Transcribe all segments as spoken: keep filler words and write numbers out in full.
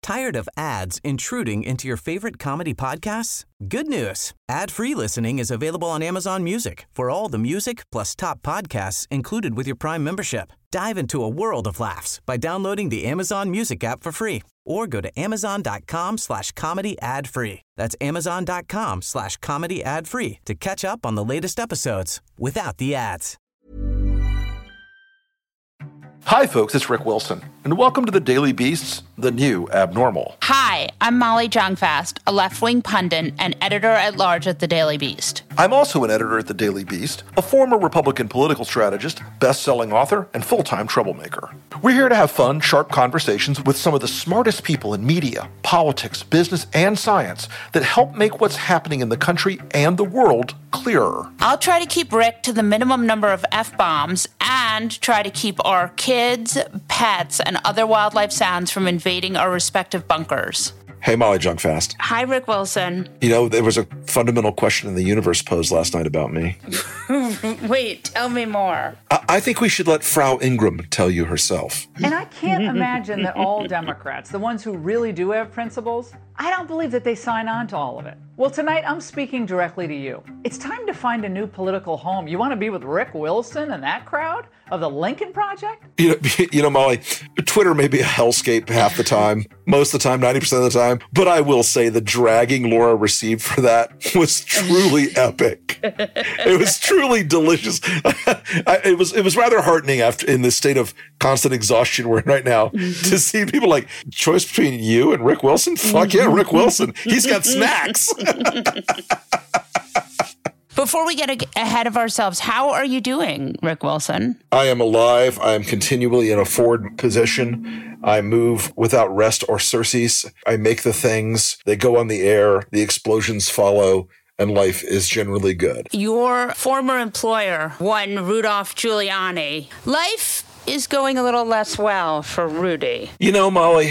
Tired of ads intruding into your favorite comedy podcasts? Good news. Ad-free listening is available on Amazon Music for all the music plus top podcasts included with your Prime membership. Dive into a world of laughs by downloading the Amazon Music app for free or go to amazon.com slash comedy ad free. That's amazon.com slash comedy ad free to catch up on the latest episodes without the ads. Hi, folks, it's Rick Wilson, and welcome to the Daily Beast's The New Abnormal. Hi, I'm Molly Jong-Fast, a left-wing pundit and editor-at-large at The Daily Beast. I'm also an editor at The Daily Beast, a former Republican political strategist, best-selling author, and full-time troublemaker. We're here to have fun, sharp conversations with some of the smartest people in media, politics, business, and science that help make what's happening in the country and the world clearer. I'll try to keep Rick to the minimum number of F-bombs and try to keep our kids, pets, and other wildlife sounds from invading our respective bunkers. Hey, Molly Jong-Fast. Hi, Rick Wilson. You know, there was a fundamental question in the universe posed last night about me. Wait, tell me more. I-, I think we should let Frau Ingram tell you herself. And I can't imagine that all Democrats, the ones who really do have principles, I don't believe that they sign on to all of it. Well, tonight I'm speaking directly to you. It's time to find a new political home. You want to be with Rick Wilson and that crowd of the Lincoln Project? You know, you know, Molly, Twitter may be a hellscape half the time, most of the time, ninety percent of the time. But I will say the dragging Laura received for that was truly epic. It was truly delicious. I, it was it was rather heartening after in the state of constant exhaustion we're in right now to see people like, choice between you and Rick Wilson? Fuck yeah, Rick Wilson. He's got snacks. Before we get ahead of ourselves, how are you doing, Rick Wilson? I am alive. I am continually in a forward position. I move without rest or surcease. I make the things. They go on the air. The explosions follow. And life is generally good. Your former employer, one Rudolph Giuliani. Life is going a little less well for Rudy. You know, Molly,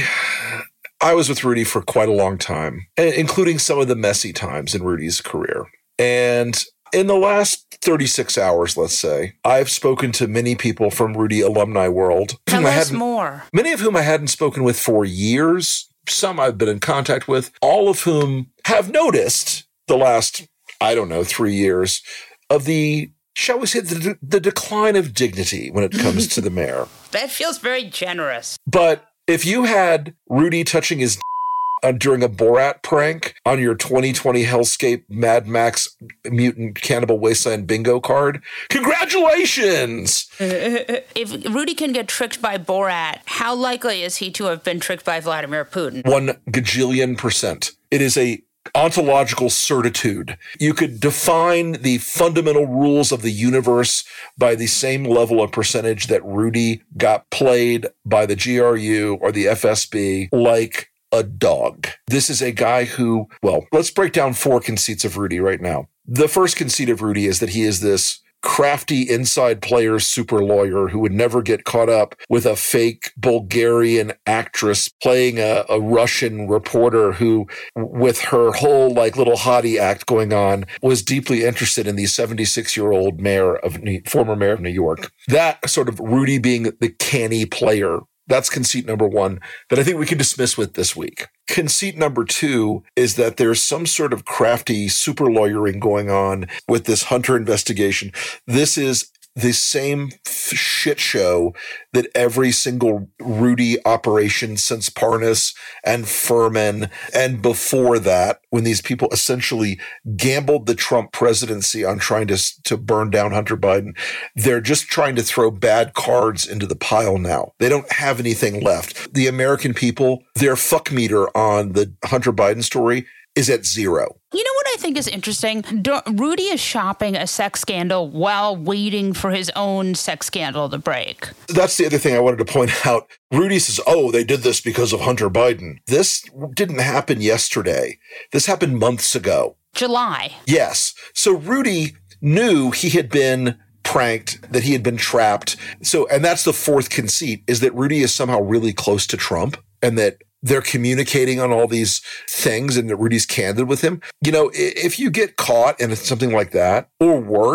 I was with Rudy for quite a long time, including some of the messy times in Rudy's career. And in the last thirty-six hours, let's say, I've spoken to many people from Rudy alumni world. Tell us more. Many of whom I hadn't spoken with for years. Some I've been in contact with, all of whom have noticed the last, I don't know, three years of the, shall we say, the, the decline of dignity when it comes to the mayor. That feels very generous. But if you had Rudy touching his Uh, during a Borat prank on your twenty twenty Hellscape Mad Max Mutant Cannibal Wasteland bingo card, congratulations! If Rudy can get tricked by Borat, how likely is he to have been tricked by Vladimir Putin? One gajillion percent. It is a ontological certitude. You could define the fundamental rules of the universe by the same level of percentage that Rudy got played by the G R U or the F S B like a dog. This is a guy who, well, let's break down four conceits of Rudy right now. The first conceit of Rudy is that he is this crafty inside player super lawyer who would never get caught up with a fake Bulgarian actress playing a, a Russian reporter who, with her whole like little hottie act going on, was deeply interested in the seventy-six-year-old mayor of New, former mayor of New York. That sort of Rudy being the canny player. That's conceit number one that I think we can dismiss with this week. Conceit number two is that there's some sort of crafty super lawyering going on with this Hunter investigation. This is the same f- shit show that every single Rudy operation since Parnas and Furman and before that, when these people essentially gambled the Trump presidency on trying to, to burn down Hunter Biden, they're just trying to throw bad cards into the pile now. They don't have anything left. The American people, their fuck meter on the Hunter Biden story is at zero. You know what I think is interesting? Do- Rudy is shopping a sex scandal while waiting for his own sex scandal to break. That's the other thing I wanted to point out. Rudy says, oh, they did this because of Hunter Biden. This didn't happen yesterday. This happened months ago. July. Yes. So Rudy knew he had been pranked, that he had been trapped. So, and that's the fourth conceit, is that Rudy is somehow really close to Trump and that they're communicating on all these things and that Rudy's candid with him. You know, if you get caught in something like that, or worse,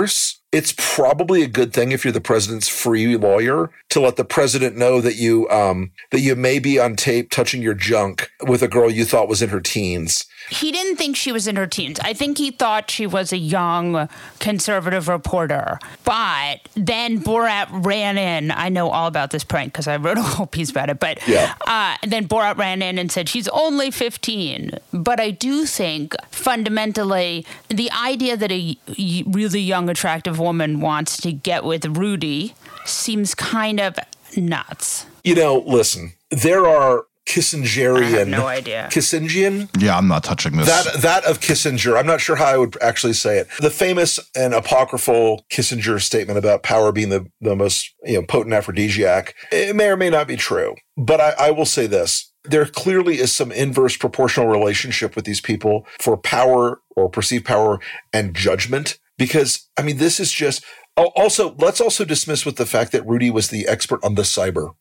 it's probably a good thing if you're the president's free lawyer to let the president know that you um, that you may be on tape touching your junk with a girl you thought was in her teens. He didn't think she was in her teens. I think he thought she was a young conservative reporter. But then Borat ran in. I know all about this prank because I wrote a whole piece about it. But yeah. uh, then Borat ran in and said, she's only fifteen. But I do think fundamentally the idea that a really young, attractive woman wants to get with Rudy seems kind of nuts. You know, listen, there are Kissingerian. I have no idea. Kissingian? Yeah, I'm not touching this. That that of Kissinger. I'm not sure how I would actually say it. The famous and apocryphal Kissinger statement about power being the, the most you know potent aphrodisiac. It may or may not be true. But I, I will say this. There clearly is some inverse proportional relationship with these people for power or perceived power and judgment. Because, I mean, this is just... Also, let's also dismiss with the fact that Rudy was the expert on the cyber.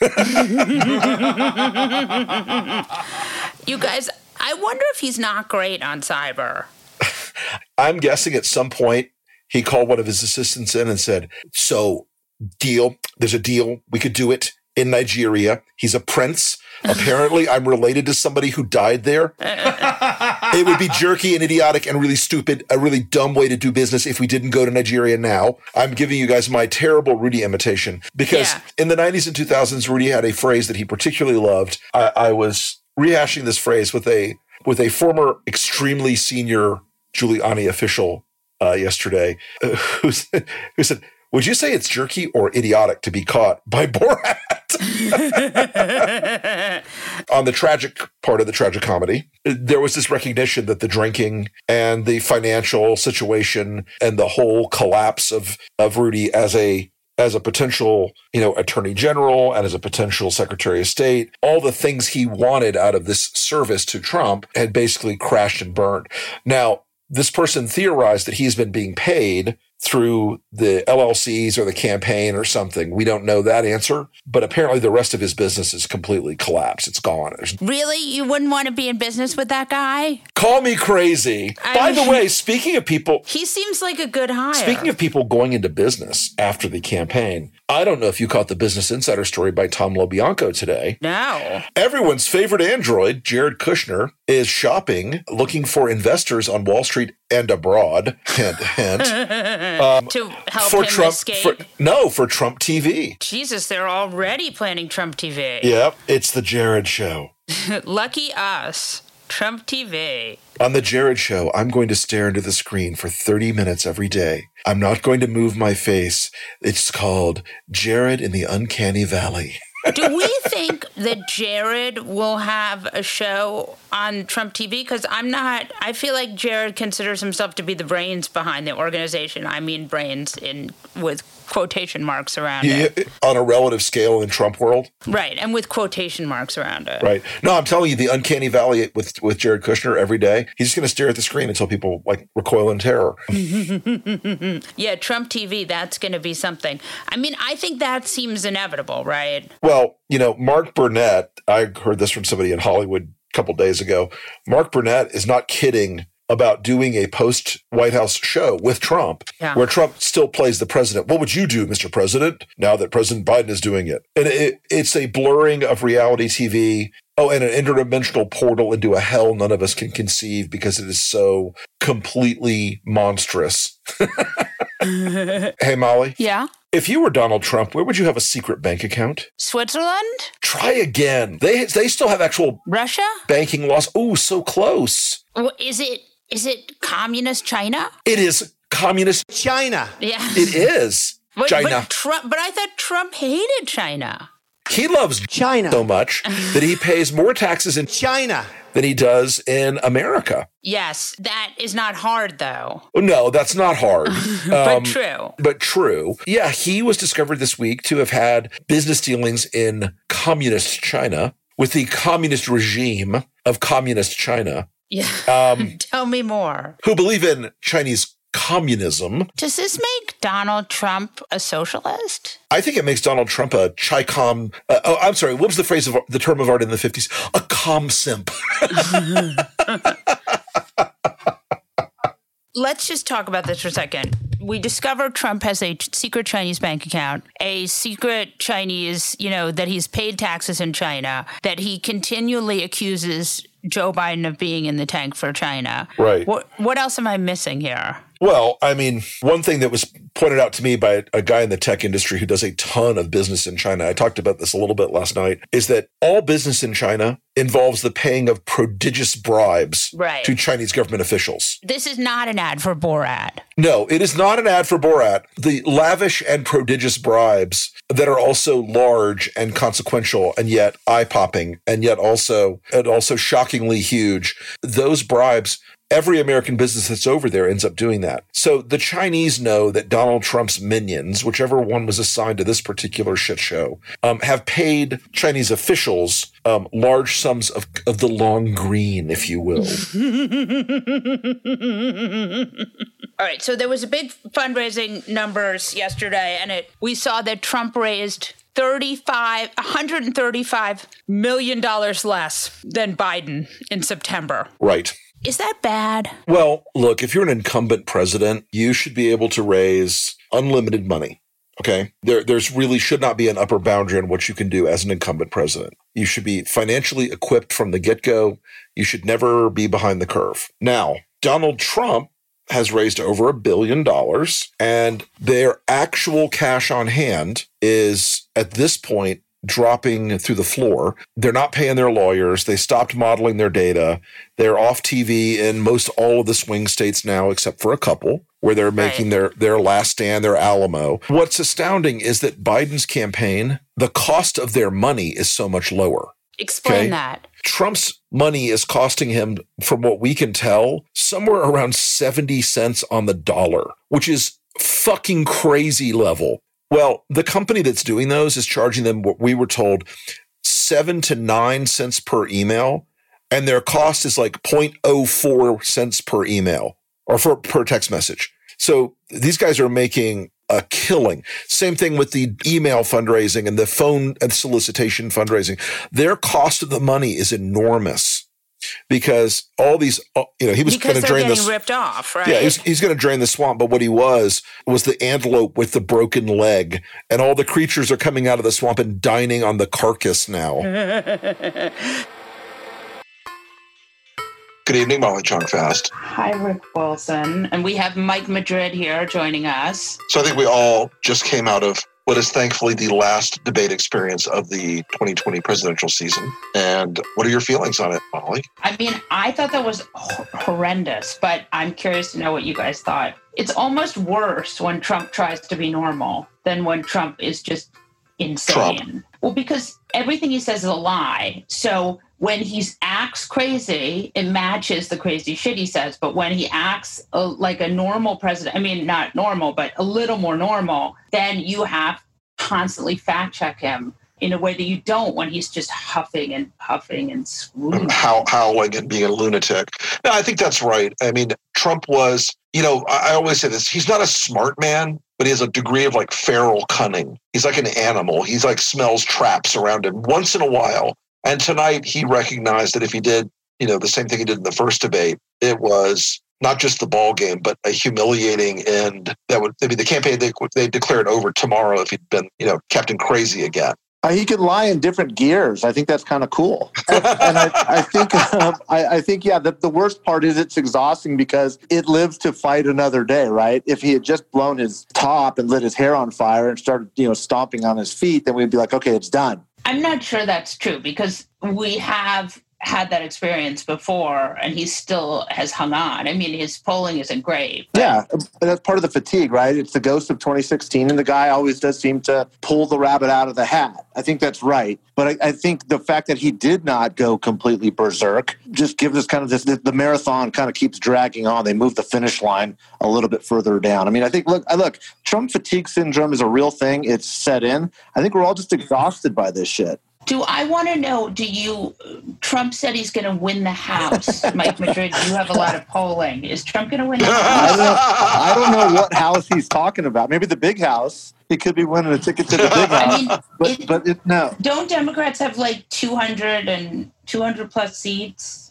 You guys, I wonder if he's not great on cyber. I'm guessing at some point he called one of his assistants in and said, so, deal, there's a deal, we could do it in Nigeria. He's a prince. Apparently, I'm related to somebody who died there. It would be jerky and idiotic and really stupid, a really dumb way to do business if we didn't go to Nigeria now. I'm giving you guys my terrible Rudy imitation because yeah. in the nineties and two thousands, Rudy had a phrase that he particularly loved. I, I was rehashing this phrase with a with a former extremely senior Giuliani official uh, yesterday uh, who, said, who said, would you say it's jerky or idiotic to be caught by Borat? On the tragic part of the tragic comedy, there was this recognition that the drinking and the financial situation and the whole collapse of, of Rudy as a as a potential, you know, attorney general and as a potential secretary of state, all the things he wanted out of this service to Trump had basically crashed and burned. Now, this person theorized that he's been being paid through the L L Cs or the campaign or something. We don't know that answer, but apparently the rest of his business is completely collapsed. It's gone. Really? You wouldn't want to be in business with that guy? Call me crazy. I By mean, the way, speaking of people... He seems like a good hire. Speaking of people going into business after the campaign, I don't know if you caught the Business Insider story by Tom LoBianco today. No. Everyone's favorite android, Jared Kushner, is shopping, looking for investors on Wall Street and abroad. Hint, hint. Um, to help for him Trump, escape? For, no, for Trump T V. Jesus, they're already planning Trump T V. Yep, it's the Jared Show. Lucky us. Trump T V. On the Jared Show, I'm going to stare into the screen for thirty minutes every day. I'm not going to move my face. It's called Jared in the Uncanny Valley. Do we think that Jared will have a show on Trump T V? Because I'm not, I feel like Jared considers himself to be the brains behind the organization. I mean brains in with quotation marks around yeah, it. On a relative scale in Trump world? Right, and with quotation marks around it. Right. No, I'm telling you, the Uncanny Valley with, with Jared Kushner every day, he's just going to stare at the screen until people like recoil in terror. Yeah, Trump T V, that's going to be something. I mean, I think that seems inevitable, right? Well, you know, Mark Burnett, I heard this from somebody in Hollywood a couple days ago. Mark Burnett is not kidding about doing a post-White House show with Trump, yeah. where Trump still plays the president. What would you do, Mister President, now that President Biden is doing it? And it, it's a blurring of reality T V. Oh, and an interdimensional portal into a hell none of us can conceive because it is so completely monstrous. Hey, Molly. Yeah? If you were Donald Trump, where would you have a secret bank account? Switzerland? Try again. They they still have actual Russia? Banking laws. Oh, so close. Well, is it is it communist China? It is communist China. Yeah. It is but, China. But, Trump, but I thought Trump hated China. He loves China so much that he pays more taxes in China than he does in America. Yes, that is not hard, though. No, that's not hard. but um, true. But true. Yeah, he was discovered this week to have had business dealings in communist China with the communist regime of communist China. Yeah. Um, Tell me more. Who believe in Chinese communism. Does this make Donald Trump a socialist? I think it makes Donald Trump a Chi-Com. Uh, oh, I'm sorry. What was the phrase of the term of art in the fifties? A com simp. Let's just talk about this for a second. we discovered Trump has a secret Chinese bank account, a secret Chinese, you know, that he's paid taxes in China, that he continually accuses Joe Biden of being in the tank for China. Right. What, what else am I missing here? Well, I mean, one thing that was pointed out to me by a guy in the tech industry who does a ton of business in China, I talked about this a little bit last night, is that all business in China involves the paying of prodigious bribes right. to Chinese government officials. This is not an ad for Borat. No, it is not an ad for Borat. The lavish and prodigious bribes that are also large and consequential and yet eye-popping and yet also and also shockingly huge, those bribes, every American business that's over there ends up doing that. So the Chinese know that Donald Trump's minions, whichever one was assigned to this particular shit show, um, have paid Chinese officials um, large sums of, of the long green, if you will. All right. So there was a big fundraising numbers yesterday, and it we saw that Trump raised thirty-five, one hundred thirty-five million dollars less than Biden in September. Right. Is that bad? Well, look, if you're an incumbent president, you should be able to raise unlimited money. Okay. There, there's really should not be an upper boundary on what you can do as an incumbent president. You should be financially equipped from the get-go. You should never be behind the curve. Now, Donald Trump has raised over a billion dollars, and their actual cash on hand is at this point dropping through the floor. They're not paying their lawyers. They stopped modeling their data. They're off T V in most all of the swing states now, except for a couple where they're making right. their, their last stand, their Alamo. What's astounding is that Biden's campaign, the cost of their money is so much lower. Explain okay? that. Trump's money is costing him, from what we can tell, somewhere around seventy cents on the dollar, which is fucking crazy level. Well, the company that's doing those is charging them what we were told seven to nine cents per email, and their cost is like zero point zero four cents per email or for per text message. So these guys are making a killing. Same thing with the email fundraising and the phone and solicitation fundraising. Their cost of the money is enormous. Because all these, you know, he was going to drain this. Because they're getting ripped off, right? Yeah, he's, he's going to drain the swamp. But what he was, was the antelope with the broken leg. And all the creatures are coming out of the swamp and dining on the carcass now. Good evening, Molly Jong-Fast. Hi, Rick Wilson. And we have Mike Madrid here joining us. So I think we all just came out of what is thankfully the last debate experience of the twenty twenty presidential season. And what are your feelings on it, Molly? I mean, I thought that was horrendous, but I'm curious to know what you guys thought. It's almost worse when Trump tries to be normal than when Trump is just insane. Trump. Well, because everything he says is a lie. So when he acts crazy, it matches the crazy shit he says. But when he acts uh, like a normal president, I mean, not normal, but a little more normal, then you have to constantly fact check him in a way that you don't when he's just huffing and puffing and screaming. How, howling and being a lunatic. No, I think that's right. I mean, Trump was, you know, I, I always say this, he's not a smart man, but he has a degree of like feral cunning. He's like an animal. He's like smells traps around him once in a while. And tonight he recognized that if he did, you know, the same thing he did in the first debate, it was not just the ball game, but a humiliating end that would, I mean, the campaign, they, they declared over tomorrow if he'd been, you know, Captain Crazy again. Uh, he could lie in different gears. I think that's kind of cool. And, and I, I think, um, I, I think, yeah, the, the worst part is it's exhausting because it lives to fight another day, right? If he had just blown his top and lit his hair on fire and started, you know, stomping on his feet, then we'd be like, okay, it's done. I'm not sure that's true because we have had that experience before and he still has hung on. I mean, his polling isn't great. But... Yeah, that's part of the fatigue, right? It's the ghost of twenty sixteen, and the guy always does seem to pull the rabbit out of the hat. I think that's right. But I, I think the fact that he did not go completely berserk just gives us kind of this, the, the marathon kind of keeps dragging on. They move the finish line a little bit further down. I mean, I think, look, look, Trump fatigue syndrome is a real thing. It's set in. I think we're all just exhausted by this shit. Do I want to know, do you, Trump said he's going to win the House. Mike Madrid, you have a lot of polling. Is Trump going to win the House? I don't, I don't know what house he's talking about. Maybe the big house. He could be winning a ticket to the big house. I mean, but, it, but it, no. Don't Democrats have like two hundred and two hundred plus seats?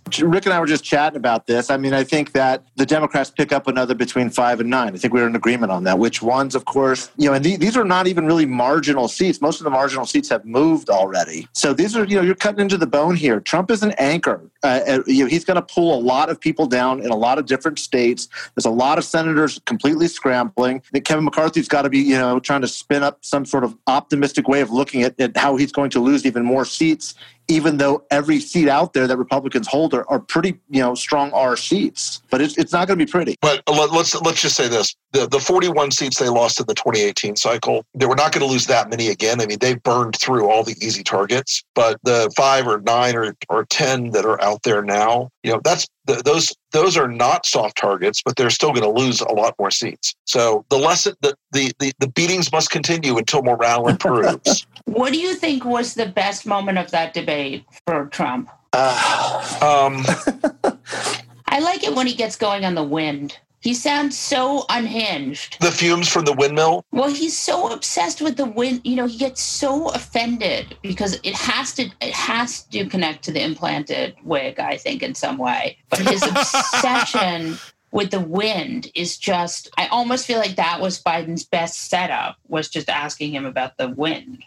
Rick and I were just chatting about this. I mean, I think that the Democrats pick up another between five and nine. I think we were in agreement on that. Which ones, of course, you know, and th- these are not even really marginal seats. Most of the marginal seats have moved already. So these are, you know, you're cutting into the bone here. Trump is an anchor. Uh, you know, he's going to pull a lot of people down in a lot of different states. There's a lot of senators completely scrambling. I think Kevin McCarthy's got to be, you know, trying to spin up some sort of optimistic way of looking at, at how he's going to lose even more seats, even though every seat out there that Republicans hold are, are pretty, you know, strong R seats. But it's it's not going to be pretty. But let, let's let's just say this: the the forty-one seats they lost in the twenty eighteen cycle, they were not going to lose that many again. I mean, they burned through all the easy targets. But the five or nine or or ten that are out there now, you know, that's the, those those are not soft targets, but they're still going to lose a lot more seats. So the lesson, the the the, the beatings must continue until morale improves. What do you think was the best moment of that debate for Trump? Uh, um, I like it when he gets going on the wind. He sounds so unhinged. The fumes from the windmill? Well, he's so obsessed with the wind. You know, he gets so offended because it has to it has to connect to the implanted wig, I think, in some way. But his obsession with the wind is just, I almost feel like that was Biden's best setup, was just asking him about the wind.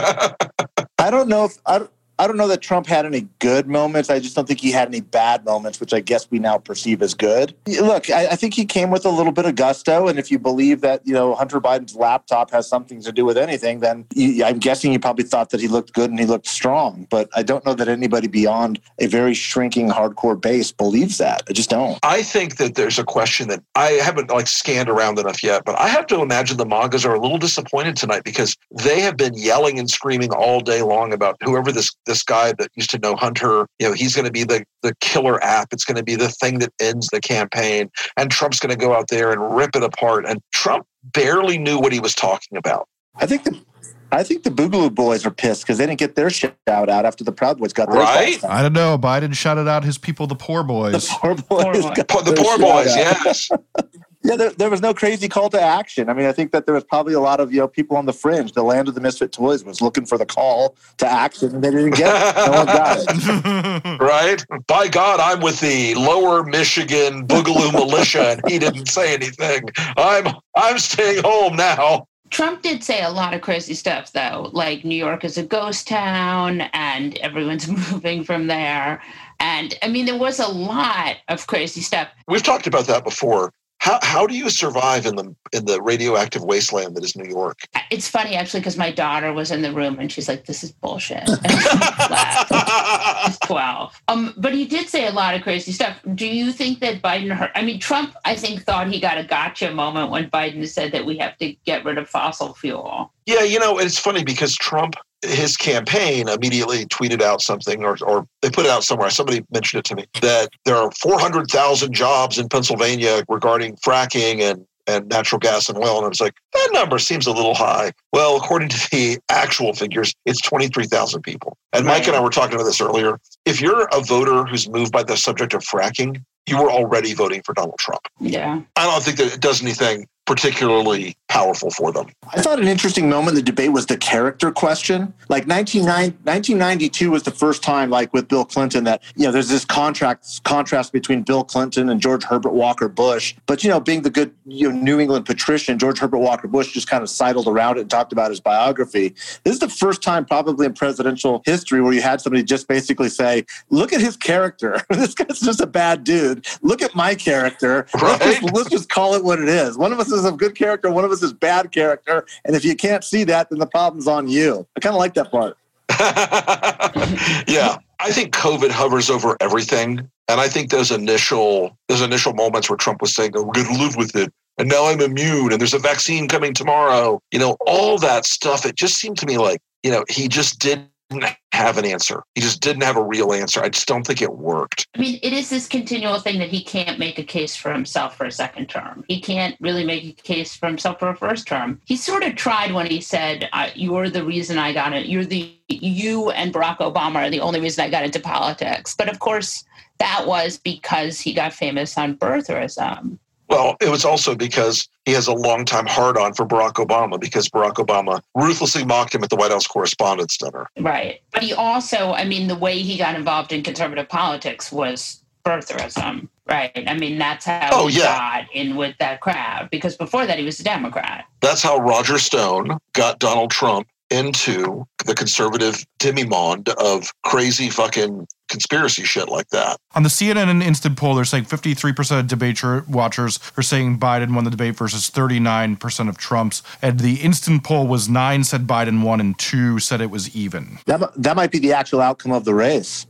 I don't know if, I don't, I don't know that Trump had any good moments. I just don't think he had any bad moments, which I guess we now perceive as good. Look, I, I think he came with a little bit of gusto. And if you believe that, you know, Hunter Biden's laptop has something to do with anything, then you, I'm guessing he probably thought that he looked good and he looked strong. But I don't know that anybody beyond a very shrinking hardcore base believes that. I just don't. I think that there's a question that I haven't like scanned around enough yet, but I have to imagine the MAGAs are a little disappointed tonight because they have been yelling and screaming all day long about whoever this this guy that used to know Hunter, you know, he's going to be the, the killer app. It's going to be the thing that ends the campaign. And Trump's going to go out there and rip it apart. And Trump barely knew what he was talking about. I think the I think the Boogaloo Boys are pissed because they didn't get their shout out after the Proud Boys got theirs. Right? I don't know. Biden shouted out his people, the Poor Boys. The Poor Boys. Poor got The their Poor shout Boys, out. yes. Yeah, there, there was no crazy call to action. I mean, I think that there was probably a lot of, you know, people on the fringe. The land of the misfit toys was looking for the call to action, and they didn't get it. No one got it. Right? By God, I'm with the Lower Michigan Boogaloo militia, and he didn't say anything. I'm I'm staying home now. Trump did say a lot of crazy stuff, though, like New York is a ghost town and everyone's moving from there. And I mean, there was a lot of crazy stuff. We've talked about that before. How how do you survive in the in the radioactive wasteland that is New York? It's funny, actually, because my daughter was in the room and she's like, this is bullshit. And she laughed. She's twelve. Um, but he did say a lot of crazy stuff. Do you think that Biden heard? I mean, Trump, I think, thought he got a gotcha moment when Biden said that we have to get rid of fossil fuel. Yeah, you know, it's funny because Trump, his campaign immediately tweeted out something, or, or they put it out somewhere. Somebody mentioned it to me, that there are four hundred thousand jobs in Pennsylvania regarding fracking and, and natural gas and oil. And I was like, that number seems a little high. Well, according to the actual figures, it's twenty-three thousand people. And Mike and I were talking about this earlier. If you're a voter who's moved by the subject of fracking, you were already voting for Donald Trump. Yeah. I don't think that it does anything particularly powerful for them. I thought an interesting moment in the debate was the character question. Like nineteen ninety-two was the first time, like with Bill Clinton, that, you know, there's this contract contrast between Bill Clinton and George Herbert Walker Bush. But, you know, being the good, you know, New England patrician, George Herbert Walker Bush just kind of sidled around it and talked about his biography. This is the first time probably in presidential history where you had somebody just basically say, look at his character. This guy's just a bad dude. Look at my character. Right? Let's, just, let's just call it what it is. One of us is a good character, one of us is bad character, and if you can't see that, then the problem's on you. I kind of like that part. Yeah, I think COVID hovers over everything, and I think those initial those initial moments where Trump was saying, "Oh, we're going to live with it," and now I'm immune, and there's a vaccine coming tomorrow. You know, all that stuff. It just seemed to me like, you know, he just didn't have an answer. He just didn't have a real answer. I just don't think it worked. I mean, it is this continual thing that he can't make a case for himself for a second term. He can't really make a case for himself for a first term. He sort of tried when he said, you're the reason I got it. You're the, you and Barack Obama are the only reason I got into politics. But of course, that was because he got famous on birtherism. Well, it was also because he has a longtime hard-on for Barack Obama because Barack Obama ruthlessly mocked him at the White House Correspondents' Dinner. Right. But he also, I mean, the way he got involved in conservative politics was birtherism, right? I mean, that's how oh, he yeah. got in with that crowd, because before that he was a Democrat. That's how Roger Stone got Donald Trump into the conservative demimonde of crazy fucking conspiracy shit like that. On the C N N instant poll, they're saying fifty-three percent of debate watchers are saying Biden won the debate versus thirty-nine percent of Trump's. And the instant poll was nine said Biden won and two said it was even. That, that might be the actual outcome of the race.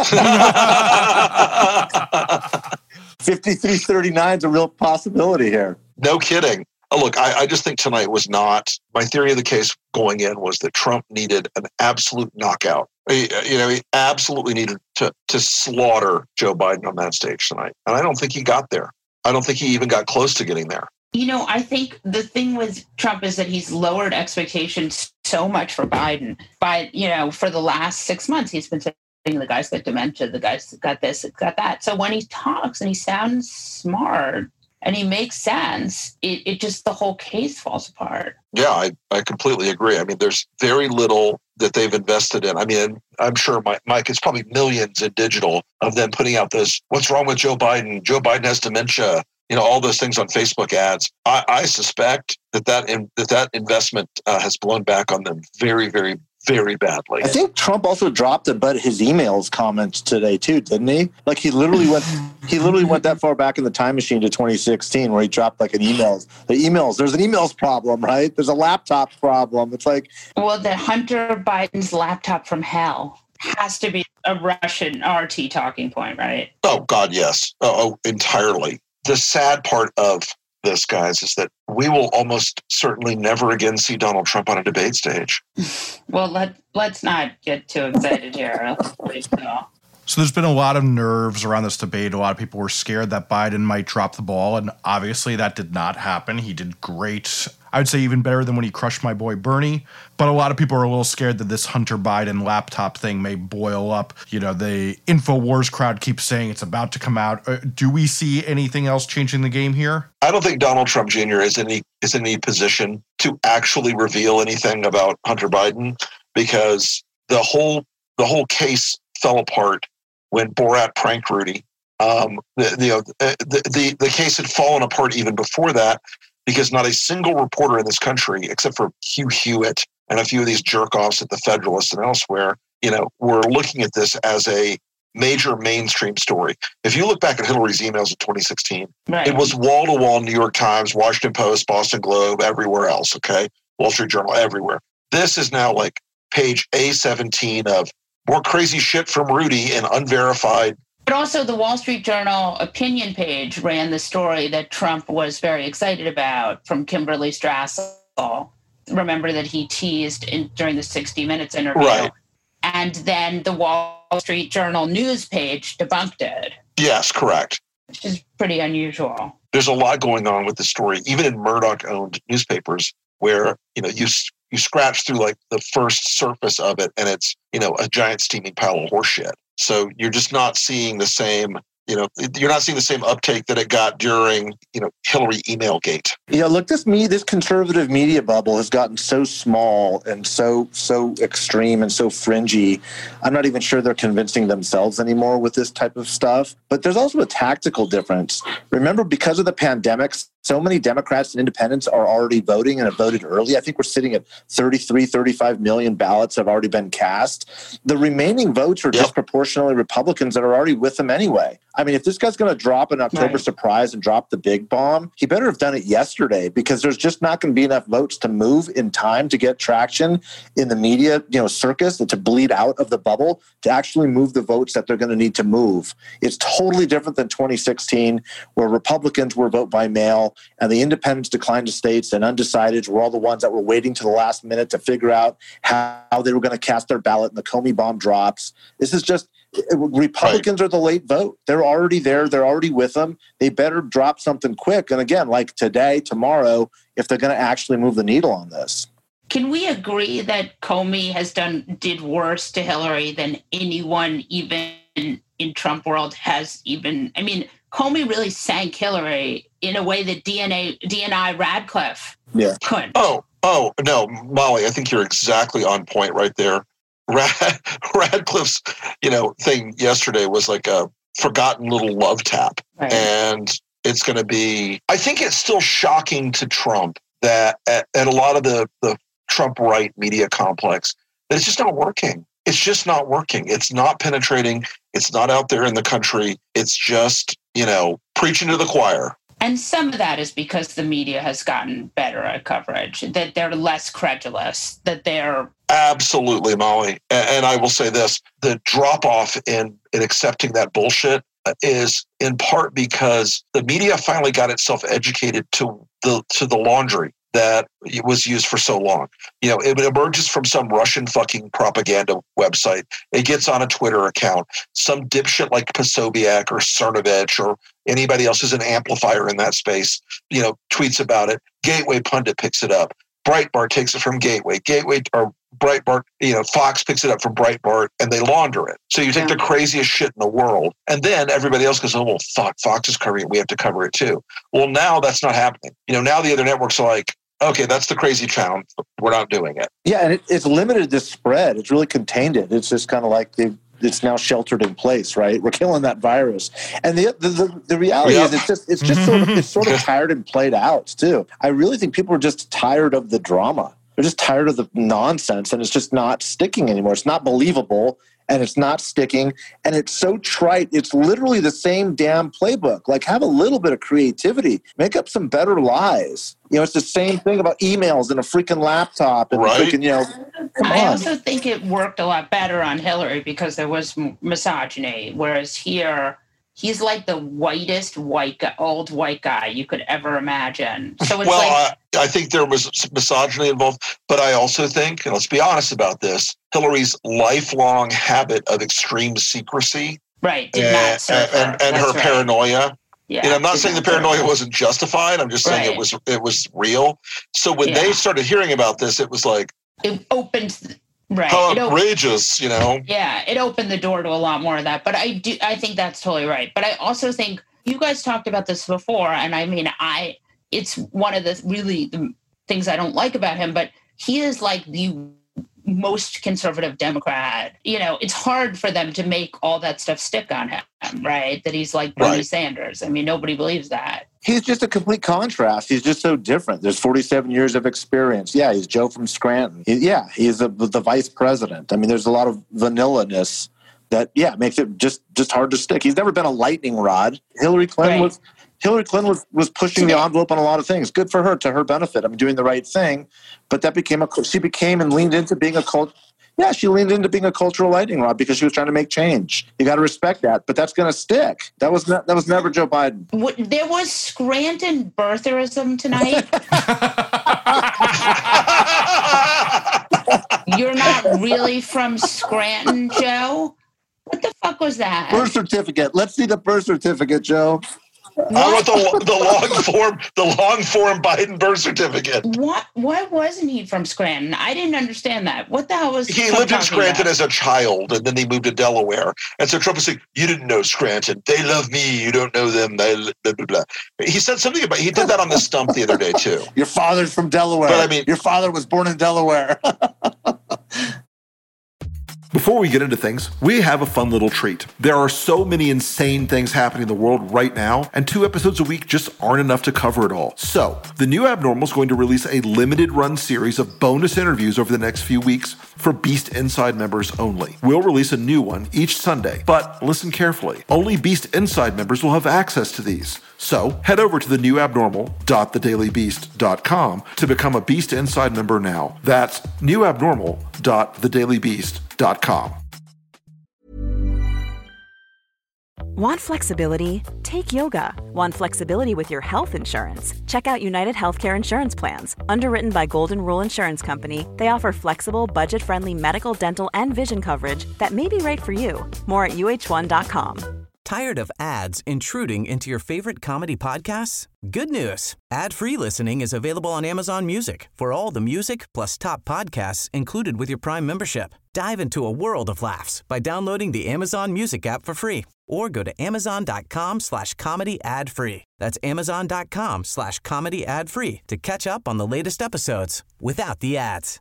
fifty-three thirty-nine is a real possibility here. No kidding. Oh, look, I, I just think tonight was not, my theory of the case going in was that Trump needed an absolute knockout. He, you know, he absolutely needed to, to slaughter Joe Biden on that stage tonight. And I don't think he got there. I don't think he even got close to getting there. You know, I think the thing with Trump is that he's lowered expectations so much for Biden. But, you know, for the last six months, he's been saying the guy's got dementia, the guy's got this, got that. So when he talks and he sounds smart, and he makes sense, it, it just, the whole case falls apart. Yeah, I, I completely agree. I mean, there's very little that they've invested in. I mean, I'm sure, Mike, Mike, it's probably millions in digital of them putting out this, what's wrong with Joe Biden? Joe Biden has dementia. You know, all those things on Facebook ads. I, I suspect that that, in, that, that investment uh, has blown back on them very, very, very badly. I think Trump also dropped about his emails comments today too, didn't he? Like he literally went, he literally went that far back in the time machine to twenty sixteen, where he dropped like an emails. The emails, there's an emails problem, right? There's a laptop problem. It's like, well, the Hunter Biden's laptop from hell has to be a Russian R T talking point, right? Oh God, yes. Oh, oh entirely. The sad part of this, guys, is that we will almost certainly never again see Donald Trump on a debate stage. Well, let, let's not get too excited here. Please go. So there's been a lot of nerves around this debate. A lot of people were scared that Biden might drop the ball, and obviously that did not happen. He did great. I would say even better than when he crushed my boy Bernie. But a lot of people are a little scared that this Hunter Biden laptop thing may boil up. You know, the InfoWars crowd keeps saying it's about to come out. Uh, do we see anything else changing the game here? I don't think Donald Trump Junior is in any, is in any position to actually reveal anything about Hunter Biden, because the whole the whole case fell apart when Borat pranked Rudy. Um, the, the, the, the, the case had fallen apart even before that, because not a single reporter in this country, except for Hugh Hewitt and a few of these jerk-offs at the Federalist and elsewhere, you know, were looking at this as a major mainstream story. If you look back at Hillary's emails in twenty sixteen, right, it was wall-to-wall New York Times, Washington Post, Boston Globe, everywhere else, okay? Wall Street Journal, everywhere. This is now like page A seventeen of more crazy shit from Rudy and unverified. But also the Wall Street Journal opinion page ran the story that Trump was very excited about from Kimberly Strassel. Remember that he teased in, during the sixty minutes interview. Right. And then the Wall Street Journal news page debunked it. Yes, correct. Which is pretty unusual. There's a lot going on with the story, even in Murdoch-owned newspapers, where, you know, you you scratch through like the first surface of it, and it's, you know, a giant steaming pile of horseshit. So you're just not seeing the same, you know, you're not seeing the same uptake that it got during, you know, Hillary Emailgate. Yeah, look, this me, this conservative media bubble has gotten so small and so so extreme and so fringy. I'm not even sure they're convincing themselves anymore with this type of stuff. But there's also a tactical difference. Remember, because of the pandemic, so many Democrats and independents are already voting and have voted early. I think we're sitting at thirty-three, thirty-five million ballots have already been cast. The remaining votes are Yep. disproportionately Republicans that are already with them anyway. I mean, if this guy's going to drop an October Right. surprise and drop the big bomb, he better have done it yesterday, because there's just not going to be enough votes to move in time to get traction in the media, you know, circus, and to bleed out of the bubble to actually move the votes that they're going to need to move. It's totally different than twenty sixteen, where Republicans were vote by mail and the independents declined to states, and undecideds were all the ones that were waiting to the last minute to figure out how they were going to cast their ballot, and the Comey bomb drops. This is just, Republicans right. are the late vote. They're already there. They're already with them. They better drop something quick. And again, like today, tomorrow, if they're going to actually move the needle on this. Can we agree that Comey has done did worse to Hillary than anyone, even in Trump world, has even? I mean, Comey really sank Hillary in a way that D N A, D N I Radcliffe yeah. couldn't. Oh, oh, no, Molly, I think you're exactly on point right there. Rad, Radcliffe's, you know, thing yesterday was like a forgotten little love tap. Right. And it's going to be, I think it's still shocking to Trump that at, at a lot of the, the Trump right media complex, that it's just not working. It's just not working. It's not penetrating. It's not out there in the country. It's just, you know, preaching to the choir. And some of that is because the media has gotten better at coverage, that they're less credulous, that they're... Absolutely, Molly. And, and I will say this, the drop-off in, in accepting that bullshit is in part because the media finally got itself educated to the to the laundry that was used for so long. You know, it emerges from some Russian fucking propaganda website. It gets on a Twitter account. Some dipshit like Posobiec or Cernovich or anybody else who's an amplifier in that space, you know, tweets about it. Gateway Pundit picks it up. Breitbart takes it from Gateway. Gateway or Breitbart, you know, Fox picks it up from Breitbart and they launder it. So you take yeah. the craziest shit in the world. And then everybody else goes, oh, well, fuck, Fox is covering it. We have to cover it too. Well, now that's not happening. You know, now the other networks are like, okay, that's the crazy town. We're not doing it. Yeah, and it, it's limited the spread. It's really contained it. It's just kind of like they've it's now sheltered in place, right? We're killing that virus. And the the, the, the reality yep. is it's just it's just sort of it's sort of tired and played out too. I really think people are just tired of the drama. They're just tired of the nonsense, and it's just not sticking anymore. It's not believable, and it's not sticking, and it's so trite. It's literally the same damn playbook. Like, have a little bit of creativity. Make up some better lies. You know, it's the same thing about emails and a freaking laptop and right. freaking, you know, come I on. also think it worked a lot better on Hillary because there was misogyny, whereas here, he's like the whitest white guy, old white guy you could ever imagine. So it's well, like... I, I think there was misogyny involved, but I also think, and let's be honest about this, Hillary's lifelong habit of extreme secrecy right, did and, not serve her. and, and her right. paranoia. Yeah, you know, I'm not saying the paranoia wasn't justified. I'm just saying right. it was it was real. So when yeah. they started hearing about this, it was like, it opened... Right. how it outrageous, op- you know? Yeah, it opened the door to a lot more of that. But I do, I think that's totally right. But I also think you guys talked about this before, and I mean, I it's one of the really the things I don't like about him. But he is like the most conservative Democrat. You know, it's hard for them to make all that stuff stick on him, right? That he's like Bernie right. Sanders. I mean, nobody believes that. He's just a complete contrast. He's just so different. There's forty-seven years of experience. Yeah, he's Joe from Scranton. He, yeah, he's a, the vice president. I mean, there's a lot of vanilla-ness that, yeah, makes it just, just hard to stick. He's never been a lightning rod. Hillary Clinton right. was Hillary Clinton was, was pushing the envelope on a lot of things. Good for her, to her benefit. I'm doing the right thing. But that became a she became and leaned into being a cult. Yeah, she leaned into being a cultural lightning rod because she was trying to make change. You got to respect that, but that's going to stick. That was not, that was never Joe Biden. What, there was Scranton birtherism tonight. You're not really from Scranton, Joe? What the fuck was that? Birth certificate. Let's see the birth certificate, Joe. What? I want the the long form the long form Biden birth certificate. What? Why wasn't he from Scranton? I didn't understand that. What the hell was he Trump lived in Scranton about? as a child, and then he moved to Delaware. And so Trump was saying, "You didn't know Scranton. They love me. You don't know them." They blah blah blah. He said something about he did that on the stump the other day too. Your father's from Delaware. But I mean, your father was born in Delaware. Before we get into things, we have a fun little treat. There are so many insane things happening in the world right now, and two episodes a week just aren't enough to cover it all. So, The New Abnormal is going to release a limited run series of bonus interviews over the next few weeks for Beast Inside members only. We'll release a new one each Sunday, but listen carefully. Only Beast Inside members will have access to these. So, head over to the new abnormal dot the daily beast dot com to become a Beast Inside member now. That's new abnormal dot the daily beast dot com. Want flexibility? Take yoga. Want flexibility with your health insurance? Check out United Healthcare Insurance Plans. Underwritten by Golden Rule Insurance Company, they offer flexible, budget-friendly medical, dental, and vision coverage that may be right for you. More at U H one dot com. Tired of ads intruding into your favorite comedy podcasts? Good news. Ad-free listening is available on Amazon Music for all the music plus top podcasts included with your Prime membership. Dive into a world of laughs by downloading the Amazon Music app for free or go to amazon.com slash comedy ad free. That's amazon.com slash comedy ad free to catch up on the latest episodes without the ads.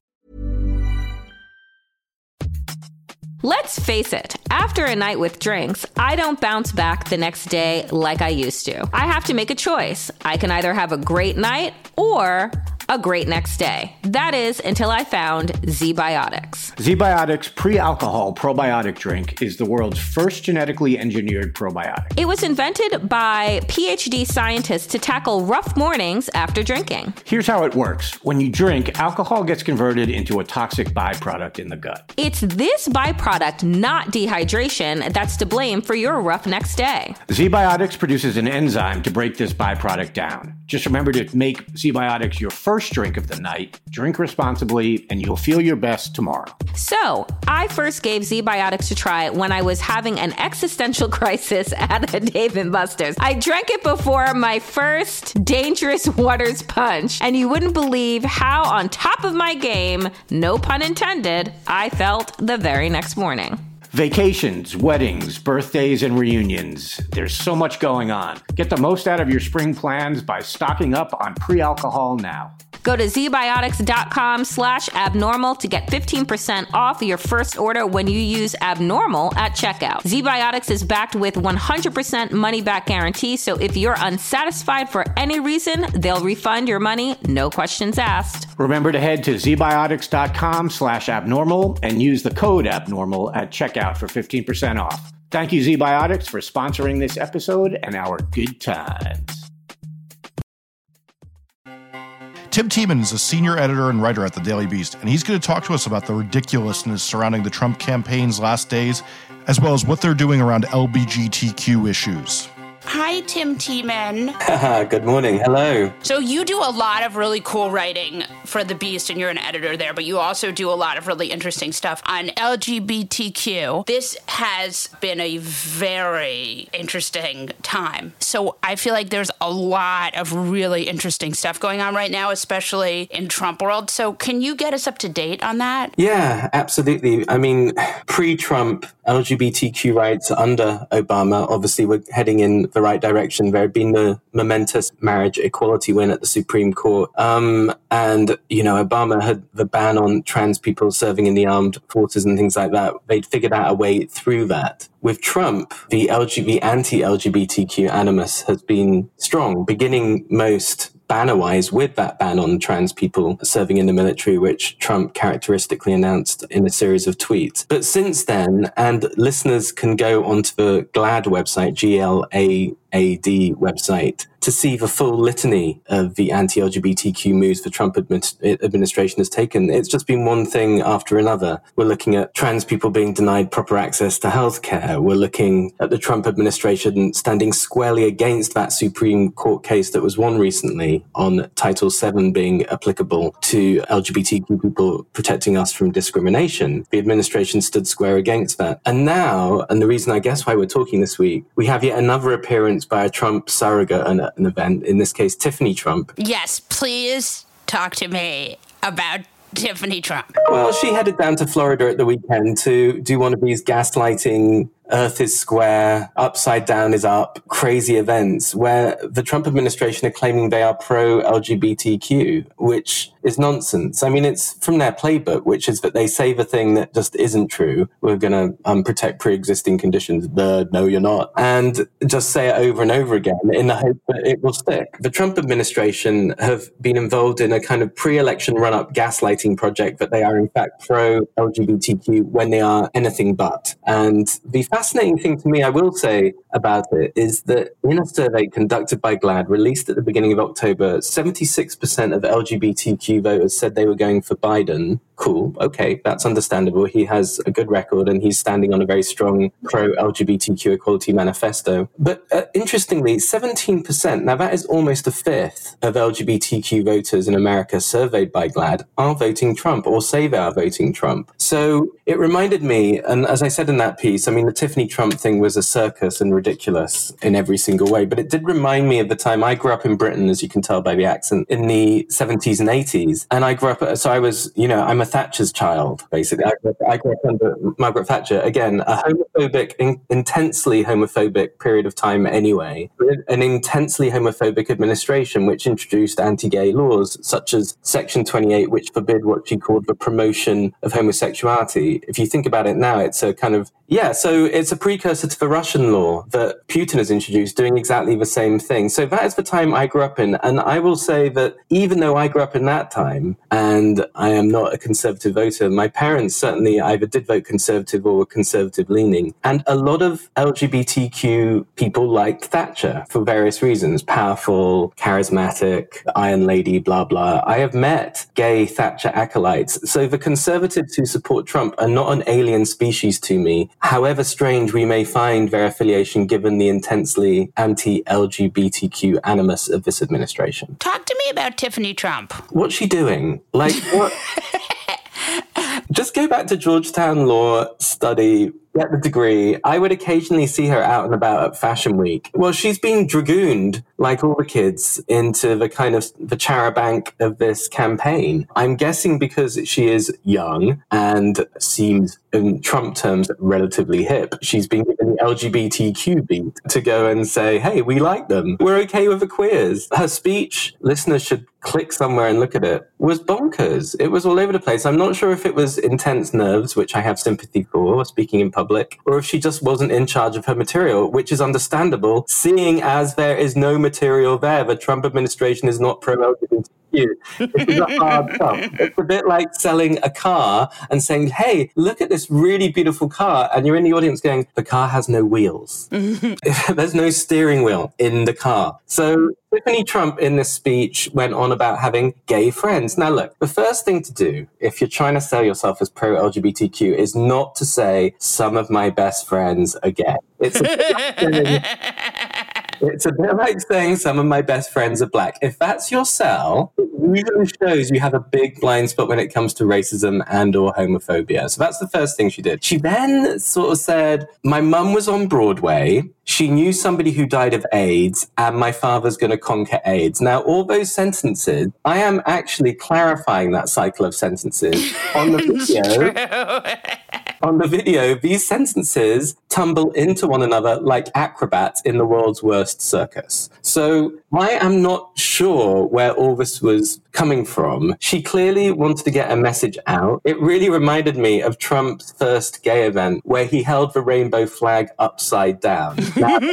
Let's face it, after a night with drinks, I don't bounce back the next day like I used to. I have to make a choice. I can either have a great night or a great next day. That is until I found ZBiotics. ZBiotics pre-alcohol probiotic drink is the world's first genetically engineered probiotic. It was invented by PhD scientists to tackle rough mornings after drinking. Here's how it works. When you drink, alcohol gets converted into a toxic byproduct in the gut. It's this byproduct, not dehydration, that's to blame for your rough next day. ZBiotics produces an enzyme to break this byproduct down. Just remember to make ZBiotics your first drink of the night, drink responsibly, and you'll feel your best tomorrow. So, I first gave ZBiotics a try when I was having an existential crisis at a Dave and Buster's. I drank it before my first Dangerous Waters punch, and you wouldn't believe how on top of my game, no pun intended, I felt the very next morning. Vacations, weddings, birthdays, and reunions. There's so much going on. Get the most out of your spring plans by stocking up on pre-alcohol now. Go to zbiotics.com slash abnormal to get fifteen percent off your first order when you use abnormal at checkout. ZBiotics is backed with one hundred percent money-back guarantee, so if you're unsatisfied for any reason, they'll refund your money, no questions asked. Remember to head to zbiotics.com slash abnormal and use the code abnormal at checkout for fifteen percent off. Thank you, ZBiotics, for sponsoring this episode and our good times. Tim Tiemann is a senior editor and writer at the Daily Beast, and he's going to talk to us about the ridiculousness surrounding the Trump campaign's last days, as well as what they're doing around L G B T Q issues. Hi, Tim Tiemann. Good morning. Hello. So you do a lot of really cool writing for The Beast, and you're an editor there, but you also do a lot of really interesting stuff on L G B T Q. This has been a very interesting time. So I feel like there's a lot of really interesting stuff going on right now, especially in Trump world. So can you get us up to date on that? Yeah, absolutely. I mean, pre-Trump, L G B T Q rights under Obama, obviously we're heading in the right direction. There had been the momentous marriage equality win at the Supreme Court. Um, and, you know, Obama had the ban on trans people serving in the armed forces and things like that. They'd figured out a way through that. With Trump, the L G B T, anti-L G B T Q animus has been strong, beginning most banner-wise with that ban on trans people serving in the military, which Trump characteristically announced in a series of tweets. But since then, and listeners can go onto the GLAAD website, G L A A D website, to see the full litany of the anti-L G B T Q moves the Trump admi- administration has taken. It's just been one thing after another. We're looking at trans people being denied proper access to healthcare. We're looking at the Trump administration standing squarely against that Supreme Court case that was won recently on Title seven being applicable to L G B T Q people, protecting us from discrimination. The administration stood square against that. And now, and the reason I guess why we're talking this week, we have yet another appearance by a Trump surrogate and an event, in this case, Tiffany Trump. Yes, please talk to me about Tiffany Trump. Well, she headed down to Florida at the weekend to do one of these gaslighting, Earth is square, upside down is up, crazy events where the Trump administration are claiming they are pro-L G B T Q, which is nonsense. I mean, it's from their playbook, which is that they say the thing that just isn't true. We're going to um, protect pre-existing conditions. The, no, you're not. And just say it over and over again in the hope that it will stick. The Trump administration have been involved in a kind of pre-election run-up gaslighting project that they are in fact pro-L G B T Q when they are anything but. And the fascinating thing to me, I will say about it, is that in a survey conducted by GLAAD, released at the beginning of October, seventy-six percent of L G B T Q voters said they were going for Biden. Cool. Okay, that's understandable. He has a good record and he's standing on a very strong pro-L G B T Q equality manifesto. But uh, interestingly, seventeen percent, now that is almost a fifth of L G B T Q voters in America surveyed by GLAAD, are voting Trump or say they are voting Trump. So it reminded me, and as I said in that piece, I mean, the Tiffany Trump thing was a circus and ridiculous in every single way. But it did remind me of the time I grew up in Britain, as you can tell by the accent, in the seventies and eighties. And I grew up, so I was, you know, I'm a Thatcher's child, basically. I grew up, I grew up under Margaret Thatcher. Again, a homophobic, in, intensely homophobic period of time anyway. An intensely homophobic administration which introduced anti-gay laws, such as Section twenty-eight, which forbid what she called the promotion of homosexuality. If you think about it now, it's a kind of, yeah, so it's a precursor to the Russian law that Putin has introduced, doing exactly the same thing. So that is the time I grew up in. And I will say that even though I grew up in that time, and I am not a conservative voter, my parents certainly either did vote conservative or were conservative leaning. And a lot of L G B T Q people liked Thatcher for various reasons. Powerful, charismatic, Iron Lady, blah, blah. I have met gay Thatcher acolytes. So the conservatives who support Trump are not an alien species to me, however strange we may find their affiliation given the intensely anti-L G B T Q animus of this administration. Talk to me about Tiffany Trump. What's she doing? Like, what? Just go back to Georgetown Law, study, get the degree. I would occasionally see her out and about at Fashion Week. Well, she's been dragooned, like all the kids, into the kind of the charabanc of this campaign. I'm guessing because she is young and seems, in Trump terms, relatively hip. She's been given the L G B T Q beat to go and say, hey, we like them. We're okay with the queers. Her speech, listeners should click somewhere and look at it, was bonkers. It was all over the place. I'm not sure if it was intense nerves, which I have sympathy for, speaking in public, or if she just wasn't in charge of her material, which is understandable, seeing as there is no material there. The Trump administration is not pro-L G B T Q. It is a hard sell. It's a bit like selling a car and saying, hey, look at this really beautiful car, and you're in the audience going, the car has no wheels. There's no steering wheel in the car. So Tiffany Trump in this speech went on about having gay friends. Now, look, the first thing to do if you're trying to sell yourself as pro-L G B T Q is not to say some of my best friends are gay. It's a bit like saying, it's a bit like saying some of my best friends are black. If that's your sell, it usually shows you have a big blind spot when it comes to racism and or homophobia. So that's the first thing she did. She then sort of said, my mum was on Broadway. She knew somebody who died of AIDS, and my father's going to conquer AIDS. Now, all those sentences, I am actually clarifying that cycle of sentences on the video. On the video, these sentences tumble into one another like acrobats in the world's worst circus. So I am not sure where all this was coming from. She clearly wanted to get a message out. It really reminded me of Trump's first gay event where he held the rainbow flag upside down. Now, who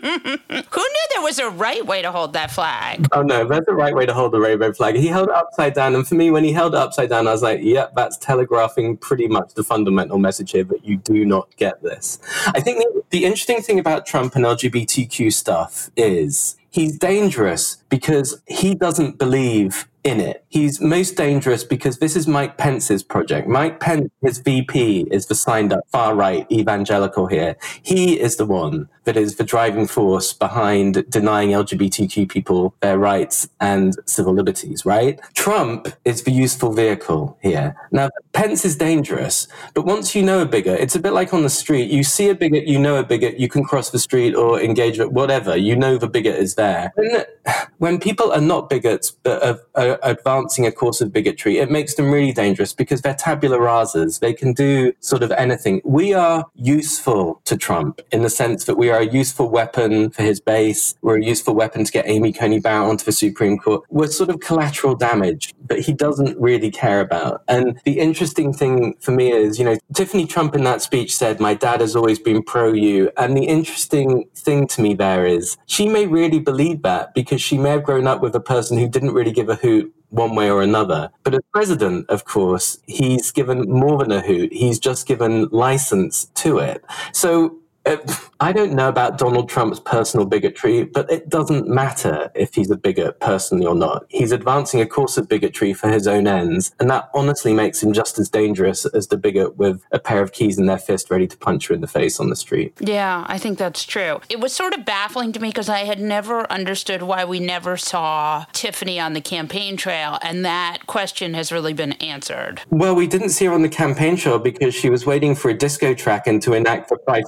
knew there was a right way to hold that flag? Oh no, there's a right way to hold the rainbow flag. He held it upside down, and for me, when he held it upside down, I was like, yep, that's telegraphing pretty much the fundamental message here, but you do not get this. I think the, the interesting thing about Trump and L G B T Q stuff is he's dangerous because he doesn't believe in it. He's most dangerous because this is Mike Pence's project. Mike Pence, his V P, is the signed up far-right evangelical here. He is the one that is the driving force behind denying L G B T Q people their rights and civil liberties, right? Trump is the useful vehicle here. Now, Pence is dangerous, but once you know a bigot, it's a bit like on the street. You see a bigot, you know a bigot, you can cross the street or engage with whatever. You know the bigot is there. When, when people are not bigots but are, are advancing a course of bigotry, it makes them really dangerous because they're tabula rasas. They can do sort of anything. We are useful to Trump in the sense that we are a useful weapon for his base. We're a useful weapon to get Amy Coney Barrett onto the Supreme Court. We're sort of collateral damage that he doesn't really care about. And the interesting thing for me is, you know, Tiffany Trump in that speech said, my dad has always been pro-you. And the interesting thing to me there is she may really believe that because she may have grown up with a person who didn't really give a hoot one way or another. But as president, of course, he's given more than a hoot. He's just given license to it. So I don't know about Donald Trump's personal bigotry, but it doesn't matter if he's a bigot personally or not. He's advancing a course of bigotry for his own ends, and that honestly makes him just as dangerous as the bigot with a pair of keys in their fist ready to punch you in the face on the street. Yeah, I think that's true. It was sort of baffling to me because I had never understood why we never saw Tiffany on the campaign trail, and that question has really been answered. Well, we didn't see her on the campaign trail because she was waiting for a disco track and to enact The Price is Right.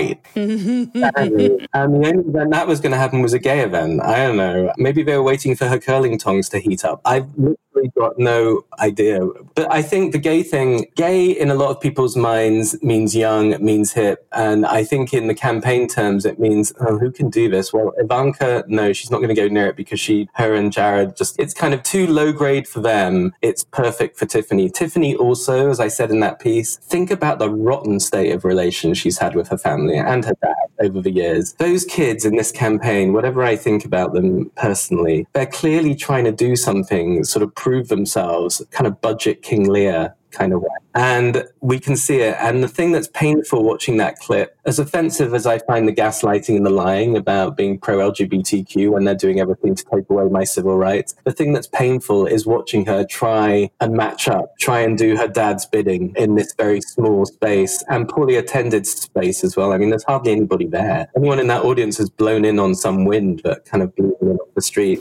right. and, and the only event that was going to happen was a gay event. I don't know. Maybe they were waiting for her curling tongs to heat up. I've literally got no idea. But I think the gay thing, gay in a lot of people's minds means young, means hip. And I think in the campaign terms, it means, oh, who can do this? Well, Ivanka, no, she's not going to go near it because she, her and Jared just, it's kind of too low grade for them. It's perfect for Tiffany. Tiffany also, as I said in that piece, think about the rotten state of relations she's had with her family and her dad over the years. Those kids in this campaign, whatever I think about them personally, they're clearly trying to do something, sort of prove themselves, kind of budget King Lear kind of way. And we can see it. And the thing that's painful watching that clip, as offensive as I find the gaslighting and the lying about being pro-L G B T Q when they're doing everything to take away my civil rights, the thing that's painful is watching her try and match up, try and do her dad's bidding in this very small space and poorly attended space as well. I mean, there's hardly anybody there. Anyone in that audience has blown in on some wind that kind of blew in off the street.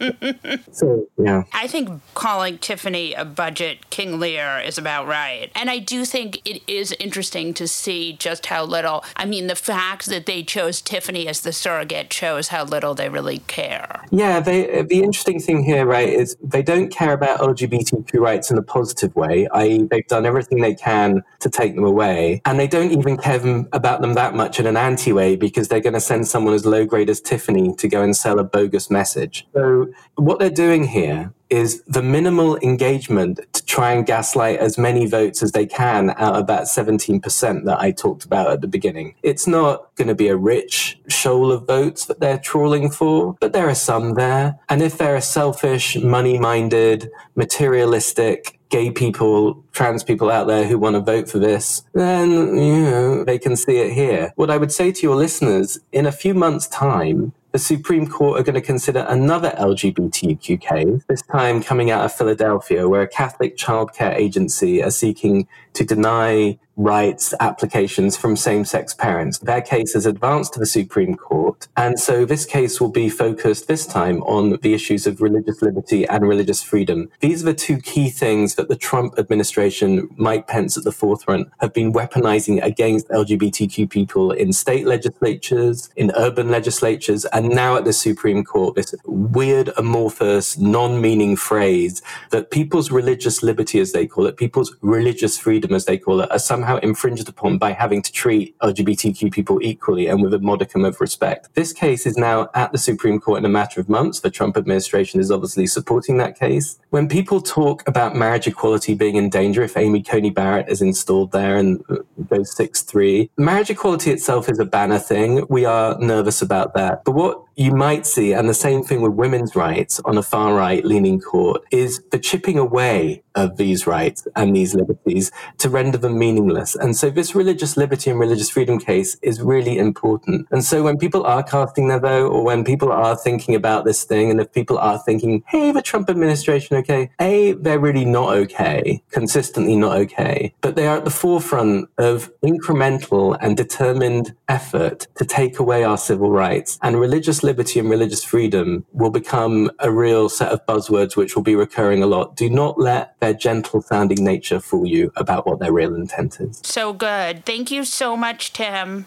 So, yeah. I think calling Tiffany a budget King Lear is about right. And I do think it is interesting to see just how little, I mean, the fact that they chose Tiffany as the surrogate shows how little they really care. Yeah, they, the interesting thing here, right, is they don't care about L G B T Q rights in a positive way, that is they've done everything they can to take them away. And they don't even care them, about them that much in an anti-way because they're going to send someone as low-grade as Tiffany to go and sell a bogus message. So what they're doing here is the minimal engagement to try and gaslight as many votes as they can out of that seventeen percent that I talked about at the beginning. It's not going to be a rich shoal of votes that they're trawling for, but there are some there. And if there are selfish, money-minded, materialistic, gay people, trans people out there who want to vote for this, then, you know, they can see it here. What I would say to your listeners, in a few months' time, the Supreme Court are going to consider another L G B T Q case, this time coming out of Philadelphia, where a Catholic childcare agency are seeking to deny rights applications from same-sex parents. Their case has advanced to the Supreme Court, and so this case will be focused this time on the issues of religious liberty and religious freedom. These are the two key things that the Trump administration, Mike Pence at the forefront, have been weaponizing against L G B T Q people in state legislatures, in urban legislatures, and now at the Supreme Court, this weird, amorphous, non-meaning phrase that people's religious liberty, as they call it, people's religious freedom, as they call it, are somehow infringed upon by having to treat L G B T Q people equally and with a modicum of respect. This case is now at the Supreme Court in a matter of months. The Trump administration is obviously supporting that case. When people talk about marriage equality being in danger, if Amy Coney Barrett is installed there and goes six three, marriage equality itself is a banner thing. We are nervous about that. But what you might see, and the same thing with women's rights on a far-right leaning court, is the chipping away of these rights and these liberties to render them meaningless. And so this religious liberty and religious freedom case is really important. And so when people are casting their vote, or when people are thinking about this thing, and if people are thinking, hey, the Trump administration, okay, A, they're really not okay, consistently not okay, but they are at the forefront of incremental and determined effort to take away our civil rights. And religious liberty and religious freedom will become a real set of buzzwords which will be recurring a lot. Do not let their gentle-sounding nature fool you about what their real intent is. So good. Thank you so much, Tim.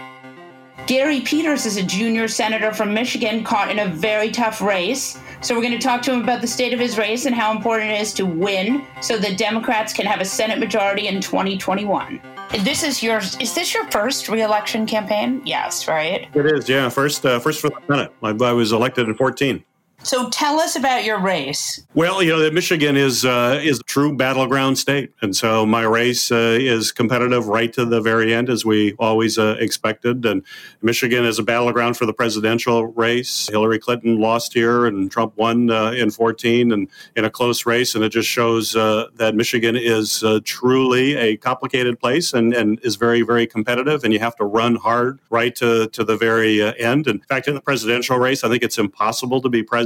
Gary Peters is a junior senator from Michigan caught in a very tough race. So we're going to talk to him about the state of his race and how important it is to win so that Democrats can have a Senate majority in twenty twenty-one. This is your, is this your first re-election campaign? Yes, right? It is, yeah. First, uh, first for the Senate. I, I was elected in fourteen. So tell us about your race. Well, you know, Michigan is uh, is a true battleground state. And so my race uh, is competitive right to the very end, as we always uh, expected. And Michigan is a battleground for the presidential race. Hillary Clinton lost here and Trump won uh, in fourteen and in a close race. And it just shows uh, that Michigan is uh, truly a complicated place and, and is very, very competitive. And you have to run hard right to, to the very uh, end. In fact, in the presidential race, I think it's impossible to be president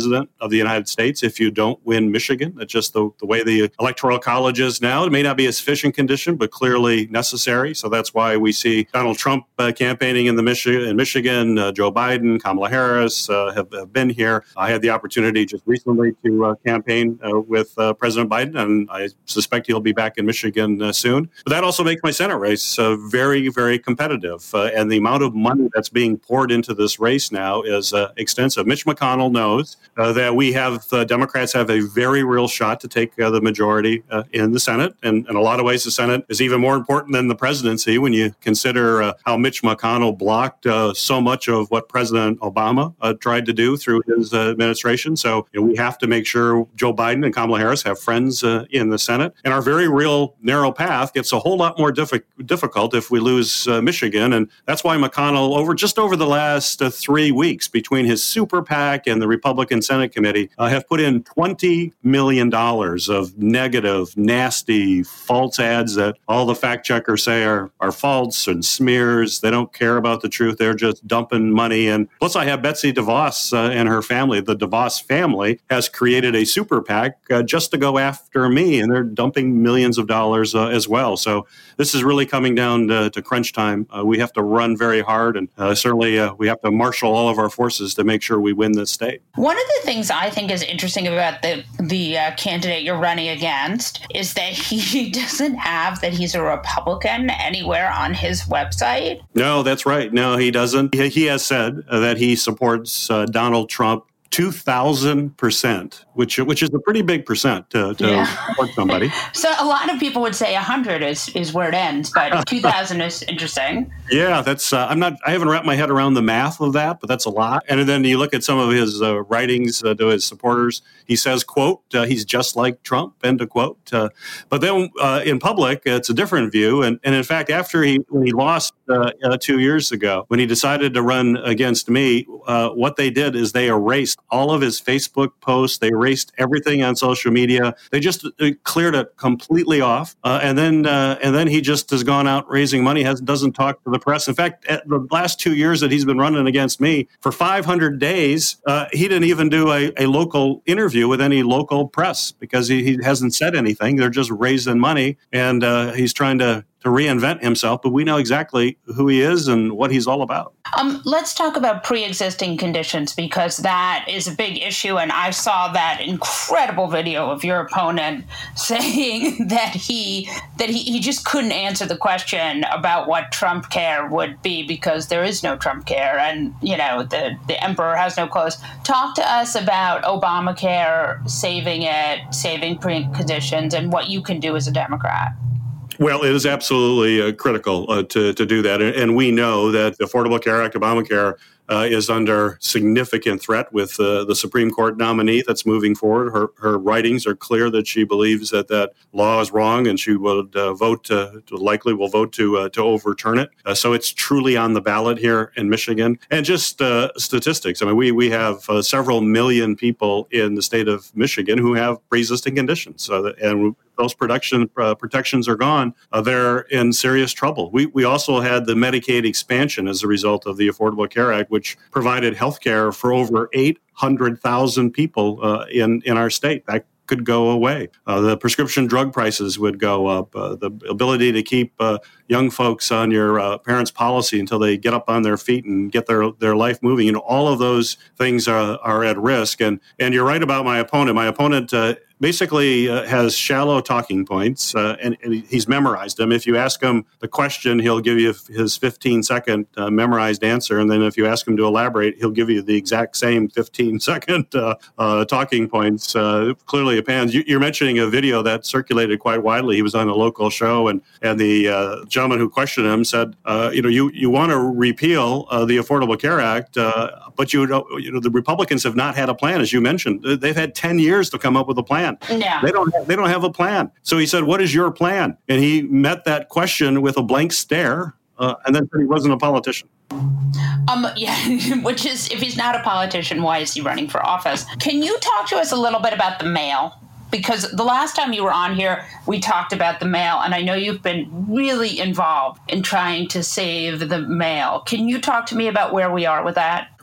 president of the United States if you don't win Michigan. That's just the, the way the Electoral College is now. It may not be a sufficient condition, but clearly necessary. So that's why we see Donald Trump uh, campaigning in the Michi- in Michigan. Uh, Joe Biden, Kamala Harris uh, have, have been here. I had the opportunity just recently to uh, campaign uh, with uh, President Biden, and I suspect he'll be back in Michigan uh, soon. But that also makes my Senate race uh, very, very competitive. Uh, and the amount of money that's being poured into this race now is uh, extensive. Mitch McConnell knows uh, that we have, uh, Democrats have a very real shot to take uh, the majority uh, in the Senate. And in a lot of ways, the Senate is even more important than the presidency when you consider uh, how Mitch McConnell blocked uh, so much of what President Obama uh, tried to do through his uh, administration. So you know, we have to make sure Joe Biden and Kamala Harris have friends uh, in the Senate. And our very real narrow path gets a whole lot more diffi- difficult if we lose uh, Michigan. And that's why McConnell, over just over the last uh, three weeks, between his super PAC and the Republican Senate Committee, uh, have put in twenty million dollars of negative, nasty, false ads that all the fact checkers say are, are false and smears. They don't care about the truth. They're just dumping money. And plus, I have Betsy DeVos uh, and her family. The DeVos family has created a super PAC uh, just to go after me, and they're dumping millions of dollars uh, as well. So this is really coming down to, to crunch time. Uh, we have to run very hard, and uh, certainly uh, we have to marshal all of our forces to make sure we win this state. One of the things I think is interesting about the the uh, candidate you're running against is that he doesn't have that he's a Republican anywhere on his website. No, that's right. No, he doesn't. He, he has said uh, that he supports uh, Donald Trump two thousand percent, which which is a pretty big percent to, to Yeah. support somebody. So a lot of people would say one hundred is, is where it ends, but two thousand is interesting. Yeah, that's uh, I'm not I haven't wrapped my head around the math of that, but that's a lot. And then you look at some of his uh, writings uh, to his supporters. He says, "quote uh, He's just like Trump." End of quote. Uh, but then uh, in public, it's a different view. And and in fact, after he when he lost uh, uh, two years ago, when he decided to run against me, uh, what they did is they erased all of his Facebook posts. They erased everything on social media. They just uh, cleared it completely off. Uh, and then uh, and then he just has gone out raising money, has doesn't talk to the press. In fact, at the last two years that he's been running against me, for five hundred days, uh, he didn't even do a, a local interview with any local press because he, he hasn't said anything. They're just raising money, and uh, he's trying to to reinvent himself, but we know exactly who he is and what he's all about. Um, let's talk about pre-existing conditions, because that is a big issue. And I saw that incredible video of your opponent saying that he that he, he just couldn't answer the question about what Trump care would be because there is no Trump care, and you know the the emperor has no clothes. Talk to us about Obamacare, saving it, saving pre-conditions, and what you can do as a Democrat. Well, it is absolutely uh, critical uh, to, to do that. And, and we know that the Affordable Care Act, Obamacare, uh, is under significant threat with uh, the Supreme Court nominee that's moving forward. Her her writings are clear that she believes that that law is wrong, and she would uh, vote to, to likely will vote to uh, to overturn it. Uh, so it's truly on the ballot here in Michigan. And just uh, statistics. I mean, we we have uh, several million people in the state of Michigan who have pre-existing conditions, so that, and those production uh, protections are gone, uh, they're in serious trouble. We we also had the Medicaid expansion as a result of the Affordable Care Act, which provided health care for over eight hundred thousand people uh, in, in our state. That could go away. Uh, the prescription drug prices would go up. Uh, the ability to keep uh, young folks on your uh, parents' policy until they get up on their feet and get their, their life moving. You know, all of those things are, are at risk. And and you're right about my opponent. My opponent uh, basically uh, has shallow talking points, uh, and, and he's memorized them. If you ask him the question, he'll give you his fifteen-second uh, memorized answer, and then if you ask him to elaborate, he'll give you the exact same fifteen-second uh, uh, talking points. Uh, clearly, it pans. You, you're mentioning a video that circulated quite widely. He was on a local show, and and the uh, gentleman who questioned him said, uh, "You know, you you want to repeal uh, the Affordable Care Act, uh, but you know, you know, the Republicans have not had a plan, as you mentioned. They've had ten years to come up with a plan." Yeah. They don't have, they don't have a plan. So he said, "What is your plan?" And he met that question with a blank stare, uh, and then said he wasn't a politician. Um, yeah, which is, if he's not a politician, why is he running for office? Can you talk to us a little bit about the mail? Because the last time you were on here, we talked about the mail, and I know you've been really involved in trying to save the mail. Can you talk to me about where we are with that?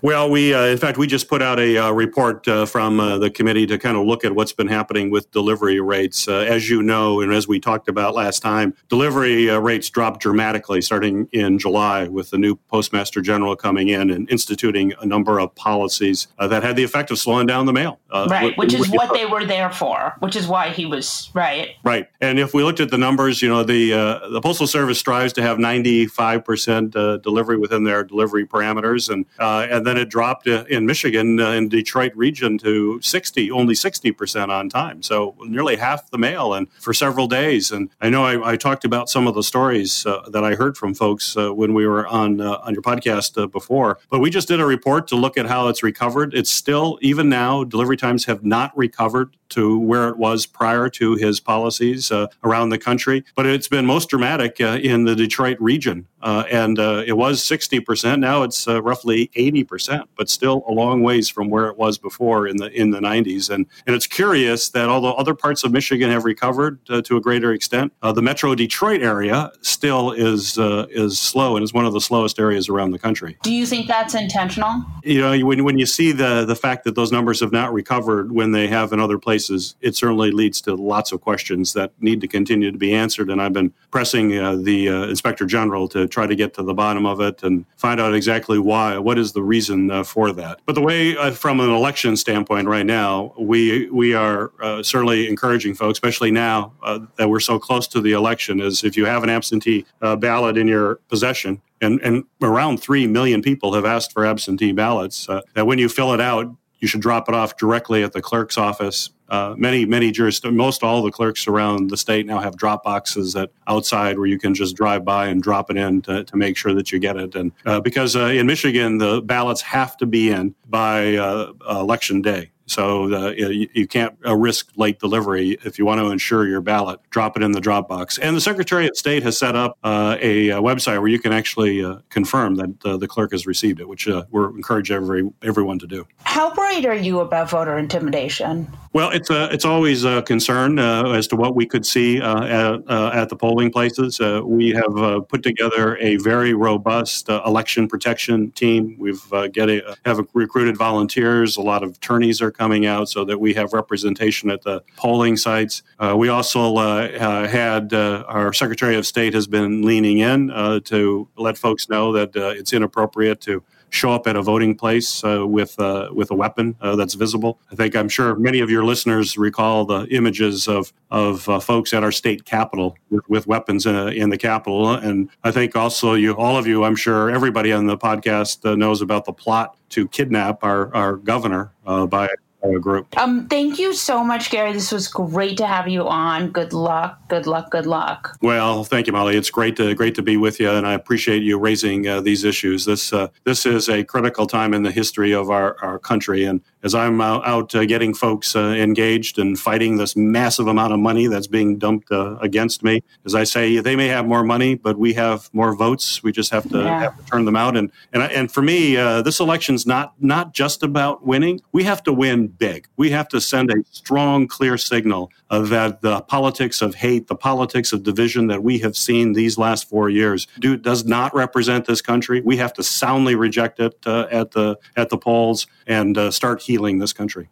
Well, we, uh, in fact, we just put out a uh, report uh, from uh, the committee to kind of look at what's been happening with delivery rates. Uh, as you know, and as we talked about last time, delivery uh, rates dropped dramatically starting in July with the new Postmaster General coming in and instituting a number of policies uh, that had the effect of slowing down the mail. Uh, right, which is what, what they were there for, which is why he was, right? Right. And if we looked at the numbers, you know, the uh, the Postal Service strives to have ninety-five percent uh, delivery within their delivery parameters. And uh, and then it dropped uh, in Michigan, uh, in Detroit region, to sixty, only sixty percent on time. So nearly half the mail and for several days. And I know I, I talked about some of the stories uh, that I heard from folks uh, when we were on uh, on your podcast uh, before. But we just did a report to look at how it's recovered. It's still, even now, delivery times have not recovered to where it was prior to his policies uh, around the country. But it's been most dramatic uh, in the Detroit region. Uh, and uh, it was sixty percent. Now it's uh, roughly eighty percent, but still a long ways from where it was before in the in the nineties. And and it's curious that although other parts of Michigan have recovered uh, to a greater extent, uh, the Metro Detroit area still is uh, is slow and is one of the slowest areas around the country. Do you think that's intentional? You know, when when you see the the fact that those numbers have not recovered when they have in other places, it certainly leads to lots of questions that need to continue to be answered. And I've been pressing uh, the uh, Inspector General to try to get to the bottom of it and find out exactly why, what is the reason uh, for that. But the way, uh, from an election standpoint right now, we we are uh, certainly encouraging folks, especially now uh, that we're so close to the election, is if you have an absentee uh, ballot in your possession, and, and around three million people have asked for absentee ballots, uh, that when you fill it out, you should drop it off directly at the clerk's office. Uh, many, many jurisdictions, most all the clerks around the state now have drop boxes that outside where you can just drive by and drop it in to, to make sure that you get it. And uh, because uh, in Michigan, the ballots have to be in by uh, election day. So uh, you, you can't uh, risk late delivery if you want to ensure your ballot. Drop it in the drop box. And the Secretary of State has set up uh, a, a website where you can actually uh, confirm that uh, the clerk has received it, which uh, we're encourage every everyone to do. How worried are you about voter intimidation? Well, it's a, it's always a concern uh, as to what we could see uh, at, uh, at the polling places. Uh, we have uh, put together a very robust uh, election protection team. We've uh, get a, have recruited volunteers. A lot of attorneys are coming out so that we have representation at the polling sites. Uh, we also uh, uh, had uh, our Secretary of State has been leaning in uh, to let folks know that uh, it's inappropriate to show up at a voting place uh, with uh, with a weapon uh, that's visible. I think I'm sure many of your listeners recall the images of of uh, folks at our state capitol with, with weapons uh, in the Capitol, and I think also you, all of you, I'm sure everybody on the podcast uh, knows about the plot to kidnap our our governor uh, by a group. Um, thank you so much, Gary. This was great to have you on. Good luck. Good luck. Good luck. Well, thank you, Molly. It's great to great to be with you, and I appreciate you raising uh, these issues. This uh, this is a critical time in the history of our, our country, and as I'm out, out uh, getting folks uh, engaged and fighting this massive amount of money that's being dumped uh, against me, as I say, they may have more money, but we have more votes. We just have to, yeah. have to turn them out. And and and for me, uh, this election's not not just about winning. We have to win big. We have to send a strong, clear signal uh, that the politics of hate, the politics of division that we have seen these last four years do, does not represent this country. We have to soundly reject it uh, at the at the polls and uh, start healing this country.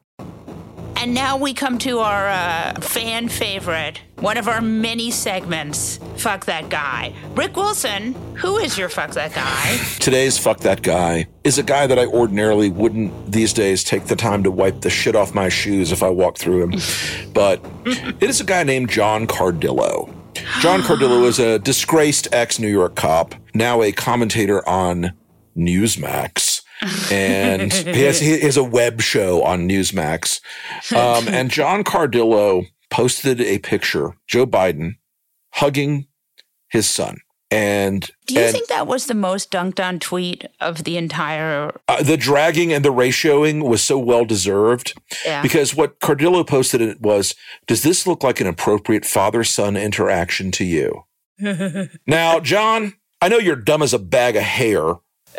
And now we come to our uh, fan favorite, one of our many segments, Fuck That Guy. Rick Wilson, who is your Fuck That Guy? Today's Fuck That Guy is a guy that I ordinarily wouldn't these days take the time to wipe the shit off my shoes if I walked through him. But it is a guy named John Cardillo. John Cardillo is a disgraced ex-New York cop, now a commentator on Newsmax. And he has, he has a web show on Newsmax. Um, and John Cardillo posted a picture, Joe Biden hugging his son. And do you and, think that was the most dunked on tweet of the entire? Uh, the dragging and the ratioing was so well deserved. Yeah. Because what Cardillo posted it was, does this look like an appropriate father-son interaction to you? Now, John, I know you're dumb as a bag of hair.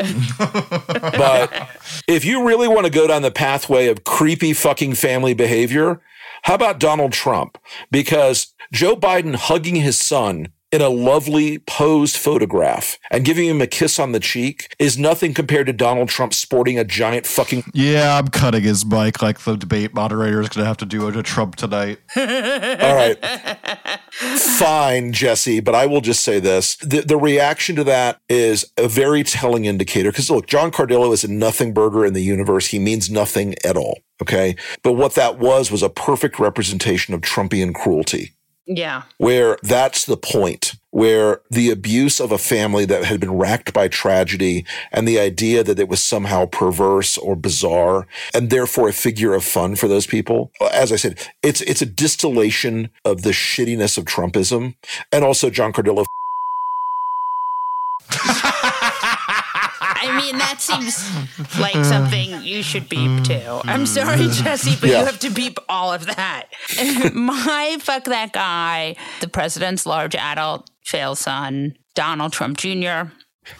But if you really want to go down the pathway of creepy fucking family behavior, how about Donald Trump? Because Joe Biden hugging his son in a lovely posed photograph and giving him a kiss on the cheek is nothing compared to Donald Trump sporting a giant fucking... Yeah, I'm cutting his mic like the debate moderator is going to have to do it to Trump tonight. All right. Fine, Jesse, but I will just say this. The, the reaction to that is a very telling indicator because, look, John Cardillo is a nothing burger in the universe. He means nothing at all, okay? But what that was was a perfect representation of Trumpian cruelty. Yeah. Where that's the point, where the abuse of a family that had been racked by tragedy and the idea that it was somehow perverse or bizarre and therefore a figure of fun for those people. As I said, it's it's a distillation of the shittiness of Trumpism and also John Cardillo. I mean, that seems like something you should beep too. I'm sorry, Jesse, but Yeah. you have to beep all of that. My fuck that guy, the president's large adult fail son, Donald Trump Junior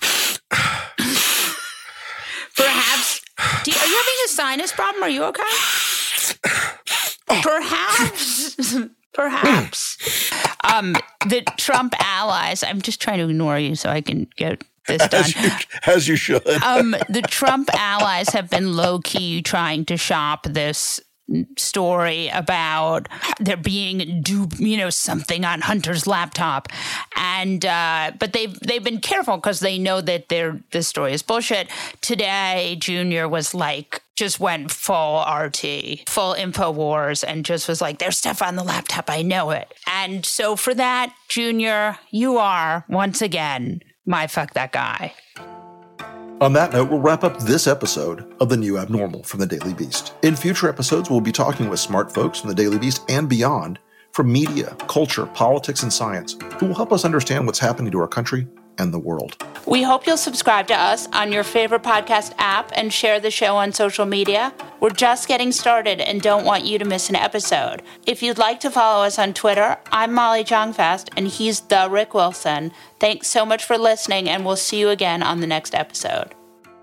Perhaps, do you, are you having a sinus problem? Are you okay? Perhaps, perhaps. Um, the Trump allies, I'm just trying to ignore you so I can get this done. As you, as you should. um, the Trump allies have been low-key trying to shop this story about there being do you know something on Hunter's laptop, and uh, but they've they've been careful because they know that their this story is bullshit. Today, Junior was like just went full R T, full InfoWars, and just was like, "There's stuff on the laptop, I know it." And so for that, Junior, you are once again my fuck that guy. On that note, we'll wrap up this episode of The New Abnormal from The Daily Beast. In future episodes, we'll be talking with smart folks from The Daily Beast and beyond, from media, culture, politics, and science, who will help us understand what's happening to our country and the world. We hope you'll subscribe to us on your favorite podcast app and share the show on social media. We're just getting started and don't want you to miss an episode. If you'd like to follow us on Twitter, I'm Molly Jong-Fast and he's the Rick Wilson. Thanks so much for listening, and we'll see you again on the next episode.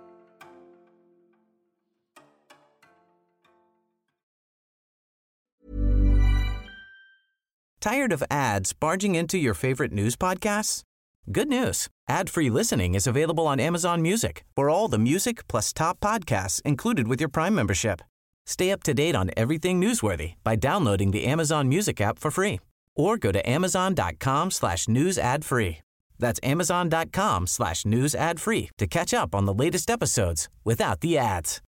Tired of ads barging into your favorite news podcasts? Good news. Ad-free listening is available on Amazon Music for all the music plus top podcasts included with your Prime membership. Stay up to date on everything newsworthy by downloading the Amazon Music app for free or go to amazon.com slash news ad free. That's amazon.com slash news ad free to catch up on the latest episodes without the ads.